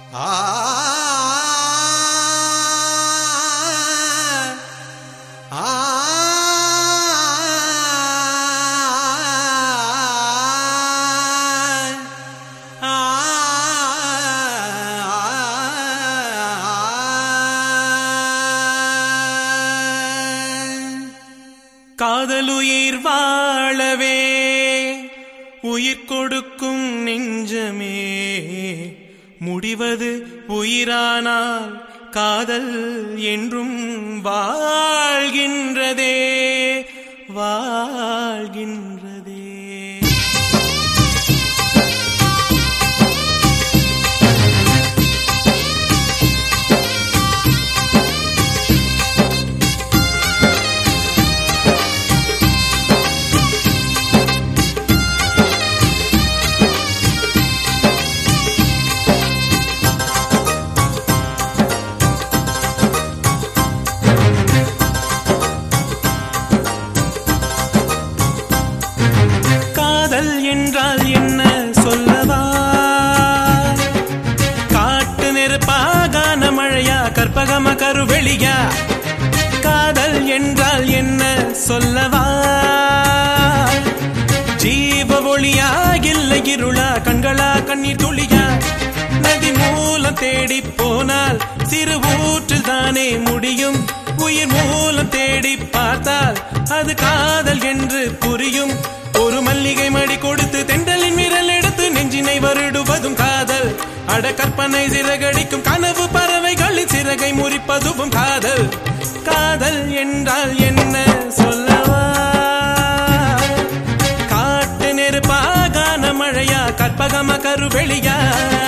காதலுயிர் வாழவே உயிர் கொடுக்கும் நெஞ்சமே, முடிவது உயிரானால் காதல் என்றும் வாழ்கின்றதே வாழ்கின்றதே. என்றால் என்ன சொல்லவா? காட்டு நெருப்பாகான மழையா, கற்பகம கருவெளியா? காதல் என்றால் என்ன சொல்லவா? ஜீவ ஒளியா இல்லை இருளா, கண்களா கண்ணீர் துளியா? நதி மூலம் தேடி போனால் சிறு ஊற்றில் தானே முடியும். உயிர் மூலம் தேடி பார்த்தால் அது காதல் என்று புரியும். ஒரு மல்லிகை மடி கொடுத்து தென்றலின் விரல் எடுத்து நெஞ்சினை வருடுவதும் காதல். அட கற்பனை சிறகடிக்கும் கனவு பறவைகளின் சிறகை முறிப்பதுவும் காதல். காதல் என்றால் என்ன சொல்லவா? காட்டு நெருப்பாகான மழையா, கற்பகம கருவெளியா?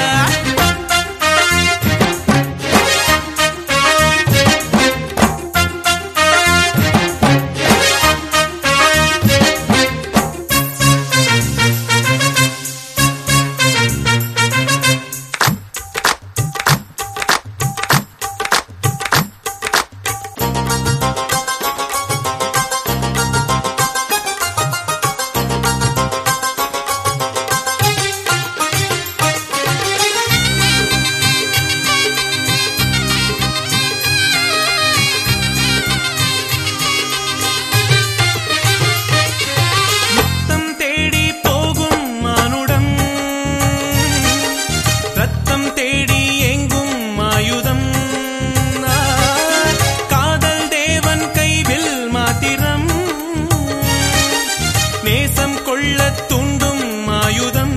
நேசம் கொள்ள தூண்டும் ஆயுதம்.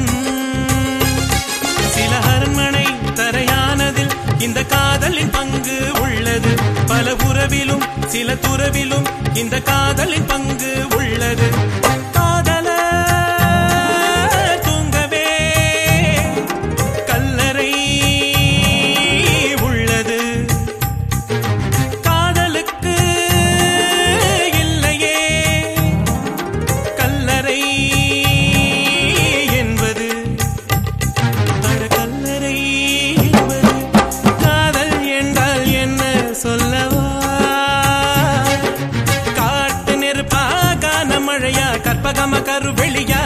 சில அரண்மனை தரையானதில் இந்த காதலின் பங்கு உள்ளது. பல உறவிலும் சில துறவிலும் இந்த காதலின் பங்கு உள்ளது. காதல தூங்கவே கல்லறை உள்ளது. காதலுக்கு இல்லையே கல்லறை என்பது. அட கல்லறை என்பது. காதல் என்றால் என்ன சொல்லவா? காட்டு நெருப்பாகான மழையா, கற்பகம கருவெளியா?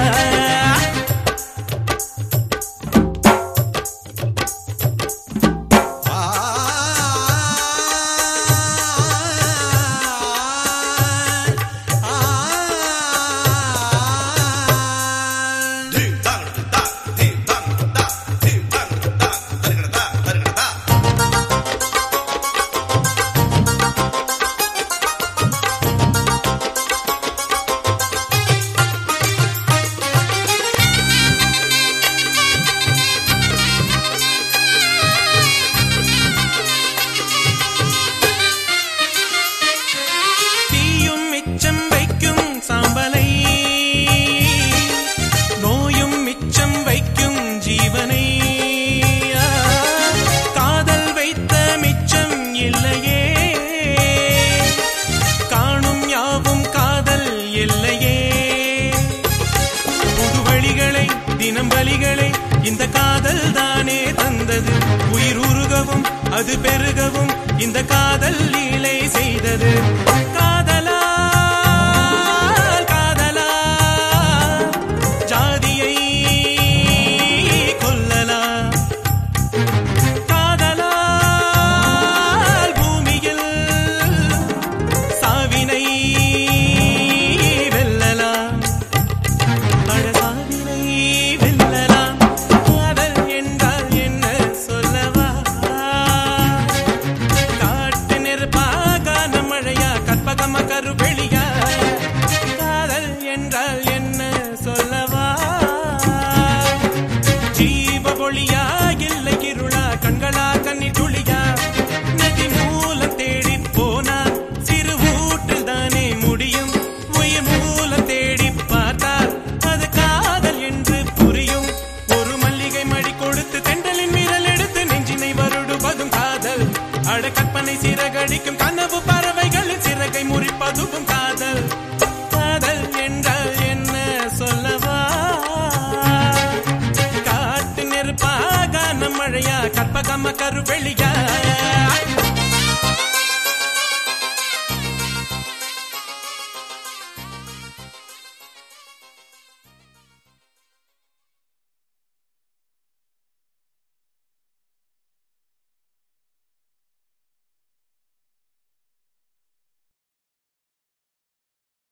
தினம் பலிகளை இந்த காதல் தானே தந்தது. உயிர் உருகவும் அது பெருகவும் இந்த காதல் லீலை செய்தது. காதலா காதலா ஜாதியை கொல்லலா. ஒளியா இல்லை இருளா கண்களா கண்ணீர் துளியா நதி மூலம் தேடி போனால் சிறு ஊற்றில் தானே முடியும் உயிர் மூலம் தேடி பார்த்தால் அது காதல் என்று புரியும் ஒரு மல்லிகை மடி கொடுத்து தென்றலின் விரல் எடுத்து நெஞ்சினை வருடுவதும் காதல் அட கற்பனை சிறகடிக்கும் கனவு பறவைகளின் சிறகை முறிப்பதும் காதல் காதல் என்றால் என்ன சொல்லவா காட்டு நெருப்பாக மழையா கற்பகம கருவெளியா